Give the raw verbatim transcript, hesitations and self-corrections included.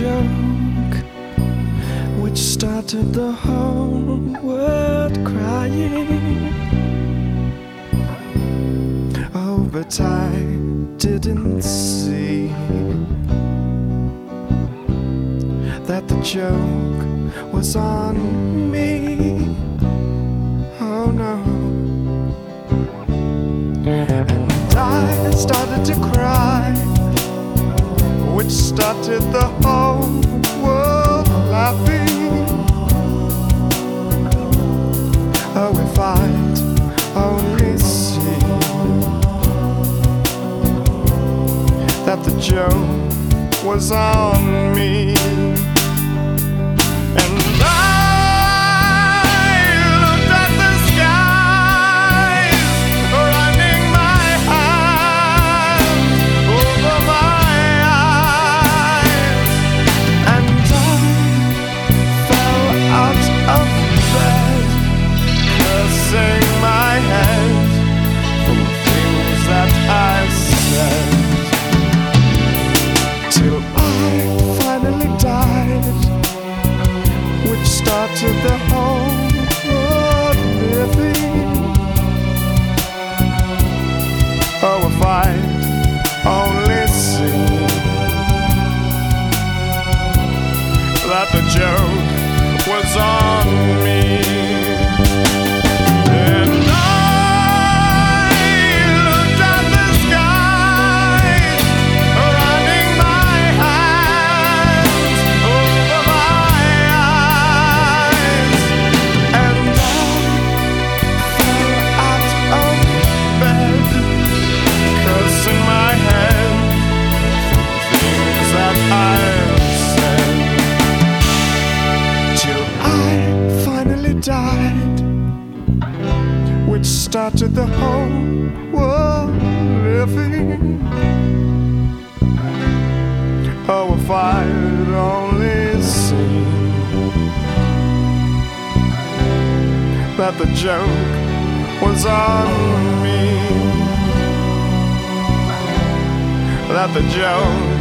joke which started the whole world crying. Oh, but I didn't see that the joke was on me. Oh no. And I started to cry, which started the whole world laughing. Oh, if I'd only see that the joke was on me. And I looked at the skies, running my hand over my eyes, and I fell out of bed, cursing my head for things that I said, till I finally died, which started the whole world living. Oh, if I'd only seen that the joke was on me. And I looked at the skies, running my hands over my eyes, and I fell out of bed, cursing my head for things that I said, till I finally died, which started the whole world living. Oh, if I'd only seen that the joke was on me, that the joke